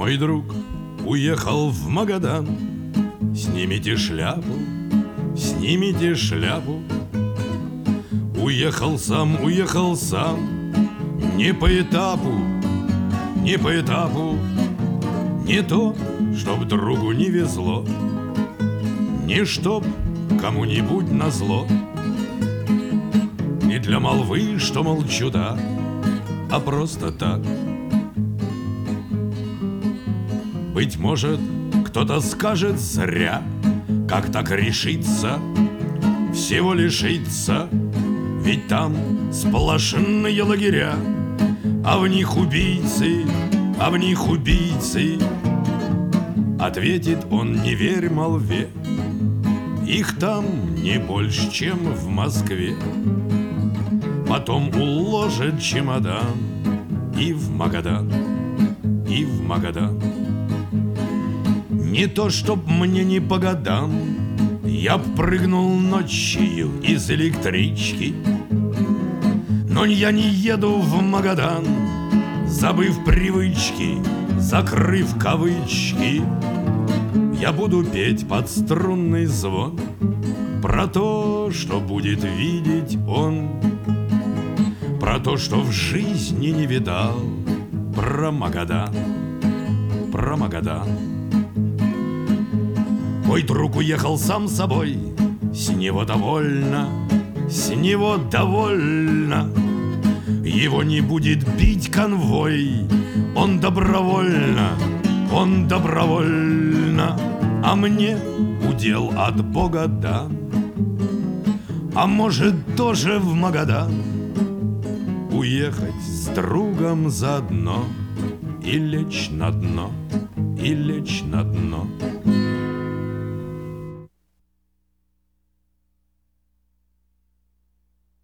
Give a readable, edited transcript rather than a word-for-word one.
Мой друг уехал в Магадан. Снимите шляпу, снимите шляпу. Уехал сам, не по этапу, не по этапу. Не то, чтоб другу не везло, не чтоб кому-нибудь назло. Не для молвы, что молчу, да, а просто так. Быть может, кто-то скажет зря, как так решиться, всего лишиться. Ведь там сплошные лагеря, а в них убийцы, а в них убийцы. Ответит он: не верь молве, их там не больше, чем в Москве. Потом уложит чемодан и в Магадан, и в Магадан. Не то, чтоб мне не по годам, я б прыгнул ночью из электрички, но я не еду в Магадан, забыв привычки, закрыв кавычки. Я буду петь под струнный звон про то, что будет видеть он, про то, что в жизни не видал, про Магадан, про Магадан. Мой друг уехал сам собой, с него довольно, с него довольно. Его не будет бить конвой, он добровольно, он добровольно. А мне удел от Бога дан, а может тоже в Магадан уехать с другом заодно и лечь на дно, и лечь на дно.